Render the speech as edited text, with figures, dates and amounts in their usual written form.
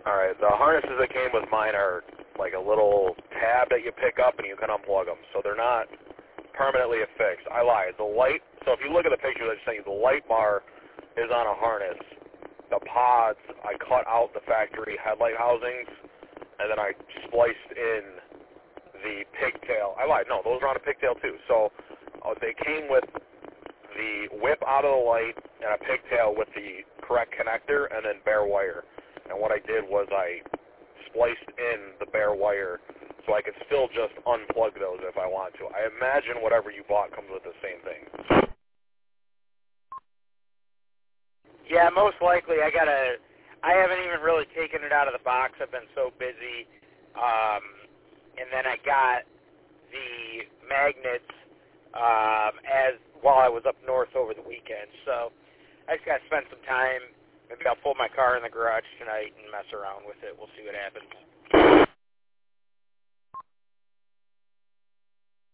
All right, the harnesses that came with mine are like a little tab that you pick up and you can unplug them, so they're not permanently affixed. I lied. The light, so if you look at the picture that's saying the light bar is on a harness. The pods, I cut out the factory headlight housings, and then I spliced in the pigtail. I lied. No, those are on a pigtail too. So they came with the whip out of the light and a pigtail with the correct connector and then bare wire. And what I did was I spliced in the bare wire so I could still just unplug those if I want to. I imagine whatever you bought comes with the same thing. Yeah, most likely. I haven't even really taken it out of the box. I've been so busy. And then I got the magnets while I was up north over the weekend. So I just got to spend some time. Maybe I'll pull my car in the garage tonight and mess around with it. We'll see what happens.